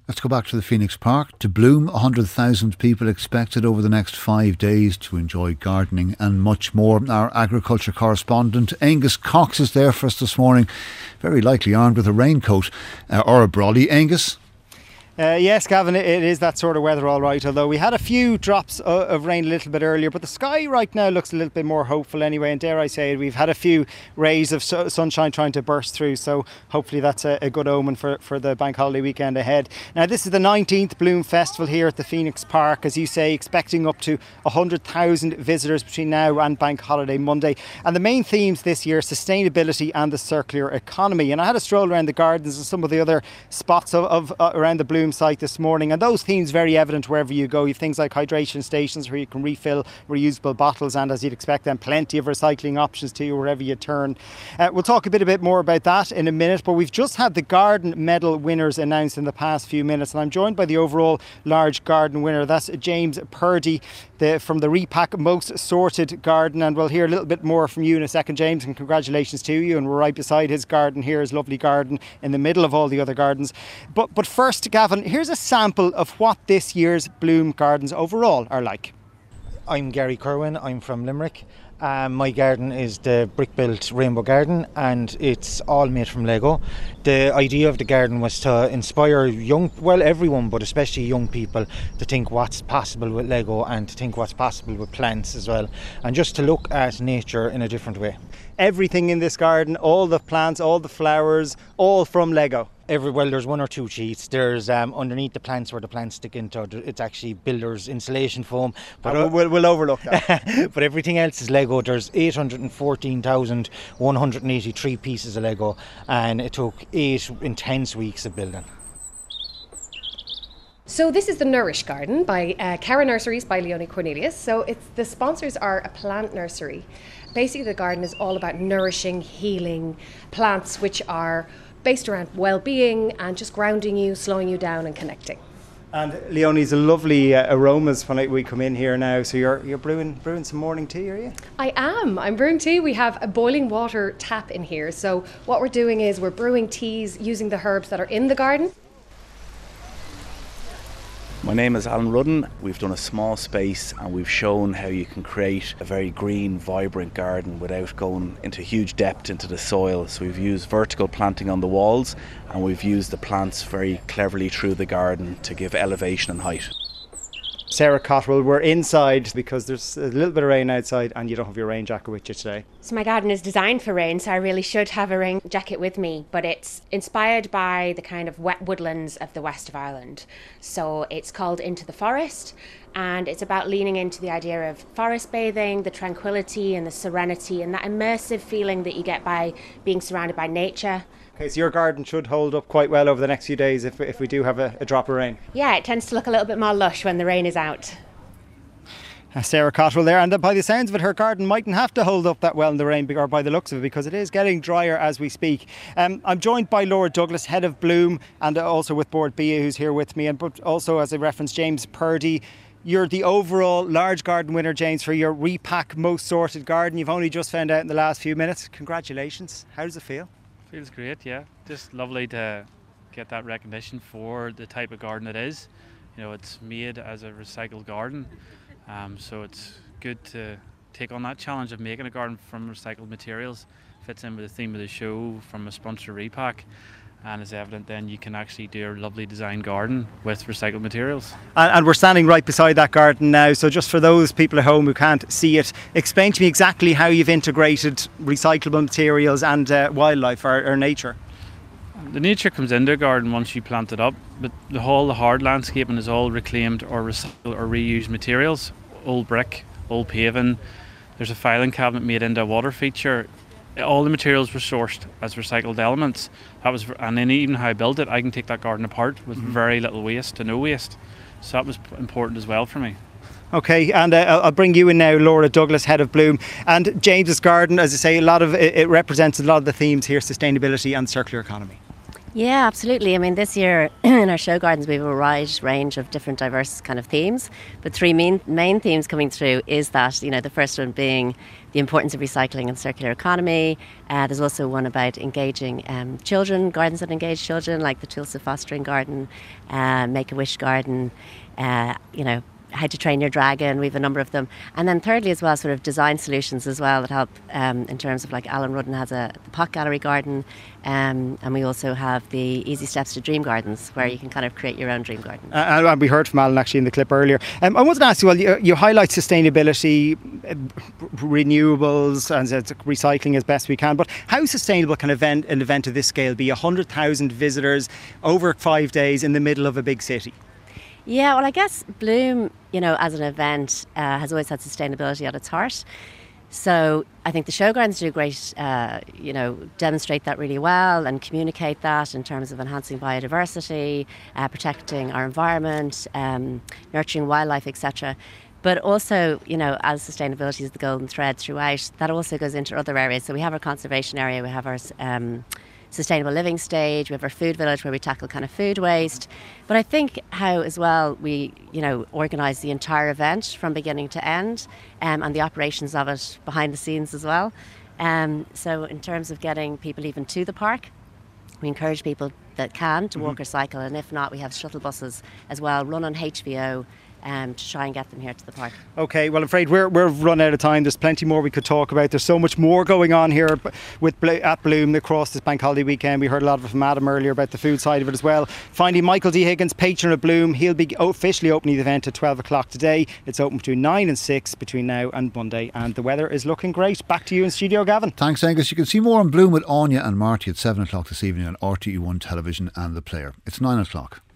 Let's go back to the Phoenix Park. To bloom, 100,000 people expected over the next 5 days to enjoy gardening and much more. Our agriculture correspondent Angus Cox is there for us this morning, very likely armed with a raincoat or a brolly. Angus? Yes, Gavin, it is that sort of weather all right, although we had a few drops of rain a little bit earlier, but the sky right now looks a little bit more hopeful anyway, and dare I say it, we've had a few rays of sunshine trying to burst through, so hopefully that's a good omen for the bank holiday weekend ahead. Now, this is the 19th Bloom Festival here at the Phoenix Park, as you say, expecting up to 100,000 visitors between now and bank holiday Monday, and the main themes this year, sustainability and the circular economy. And I had a stroll around the gardens and some of the other spots of around the Bloom site this morning, and those themes very evident wherever you go. You have things like hydration stations where you can refill reusable bottles, and as you'd expect then, plenty of recycling options to you wherever you turn. We'll talk a bit more about that in a minute, but we've just had the garden medal winners announced in the past few minutes, and I'm joined by the overall large garden winner. That's James Purdy from the Repack Most Sorted Garden, and we'll hear a little bit more from you in a second, James, and congratulations to you. And we're right beside his garden here, his lovely garden in the middle of all the other gardens. But first, Gavin, here's a sample of what this year's Bloom Gardens overall are like. I'm Gary Kerwin, I'm from Limerick. My garden is the brick-built Rainbow Garden, and it's all made from Lego. The idea of the garden was to inspire everyone, but especially young people, to think what's possible with Lego and to think what's possible with plants as well, and just to look at nature in a different way. Everything in this garden, all the plants, all the flowers, all from Lego. There's one or two sheets. There's underneath the plants where the plants stick into, it's actually builder's insulation foam. But we'll overlook that. But everything else is Lego. There's 814,183 pieces of Lego, and it took 8 intense weeks of building. So this is the Nourish Garden by Cara Nurseries by Leonie Cornelius. So the sponsors are a plant nursery. Basically the garden is all about nourishing, healing plants which are based around well-being and just grounding you, slowing you down and connecting. And Leonie's a lovely aromas when we come in here now. So you're brewing some morning tea, are you? I am. I'm brewing tea. We have a boiling water tap in here. So what we're doing is we're brewing teas using the herbs that are in the garden. My name is Alan Rudden. We've done a small space and we've shown how you can create a very green, vibrant garden without going into huge depth into the soil. So we've used vertical planting on the walls, and we've used the plants very cleverly through the garden to give elevation and height. Sarah Cotwell, we're inside because there's a little bit of rain outside and you don't have your rain jacket with you today. So my garden is designed for rain, so I really should have a rain jacket with me, but it's inspired by the kind of wet woodlands of the west of Ireland. So it's called Into the Forest, and it's about leaning into the idea of forest bathing, the tranquility and the serenity and that immersive feeling that you get by being surrounded by nature. Okay, so your garden should hold up quite well over the next few days if we do have a drop of rain. Yeah, it tends to look a little bit more lush when the rain is out. Sarah Cotwell there, and by the sounds of it, her garden mightn't have to hold up that well in the rain, or by the looks of it, because it is getting drier as we speak. I'm joined by Laura Douglas, head of Bloom, and also with Bord Bia, who's here with me, but also, as I referenced, James Purdy. You're the overall large garden winner, James, for your Repack Most Sorted Garden. You've only just found out in the last few minutes. Congratulations. How does it feel? Feels great, yeah. Just lovely to get that recognition for the type of garden it is. You know, it's made as a recycled garden, so it's good to take on that challenge of making a garden from recycled materials. Fits in with the theme of the show from a sponsor Repack, and is evident then you can actually do a lovely design garden with recycled materials. And we're standing right beside that garden now, so just for those people at home who can't see it, explain to me exactly how you've integrated recyclable materials and wildlife or nature. The nature comes into a garden once you plant it up, but the hard landscaping is all reclaimed or recycled or reused materials. Old brick, old paving, there's a filing cabinet made into a water feature. All the materials were sourced as recycled elements. And then even how I built it, I can take that garden apart with very little waste to no waste. So that was important as well for me. Okay, and I'll bring you in now, Laura Douglas, head of Bloom. And James's garden, as I say, it represents a lot of the themes here: sustainability and circular economy. Yeah, absolutely. I mean, this year in our show gardens we have a wide range of different diverse kind of themes, but three main themes coming through is that, you know, the first one being the importance of recycling and circular economy. There's also one about engaging children, gardens that engage children, like the Tulsa Fostering Garden, Make-A-Wish Garden, you know, How to Train Your Dragon. We have a number of them. And then thirdly as well, sort of design solutions as well that help in terms of, like, Alan Rudden has the Pot Gallery Garden, and we also have the Easy Steps to Dream Gardens, where you can kind of create your own dream garden. And we heard from Alan actually in the clip earlier. I wanted to ask you, well, you highlight sustainability, renewables and recycling as best we can, but how sustainable can an event of this scale be? 100,000 visitors over 5 days in the middle of a big city? Yeah, well, I guess Bloom, you know, as an event has always had sustainability at its heart. So I think the show gardens do great, you know, demonstrate that really well and communicate that in terms of enhancing biodiversity, protecting our environment, nurturing wildlife, etc. But also, you know, as sustainability is the golden thread throughout, that also goes into other areas. So we have our conservation area, we have our sustainable living stage, we have our food village where we tackle kind of food waste. But I think how as well we, you know, organise the entire event from beginning to end, and the operations of it behind the scenes as well. So in terms of getting people even to the park, we encourage people that can to walk or cycle, and if not, we have shuttle buses as well run on HVO to try and get them here to the park. Okay, well, I'm afraid we're run out of time. There's plenty more we could talk about. There's so much more going on here at Bloom across this bank holiday weekend. We heard a lot of it from Adam earlier about the food side of it as well. Finally, Michael D. Higgins, patron of Bloom, he'll be officially opening the event at 12 o'clock today. It's open between 9 and 6 between now and Monday, and the weather is looking great. Back to you in studio, Gavin. Thanks, Angus. You can see more on Bloom with Anya and Marty at 7 o'clock this evening on RTE1 Television and The Player. It's 9 o'clock.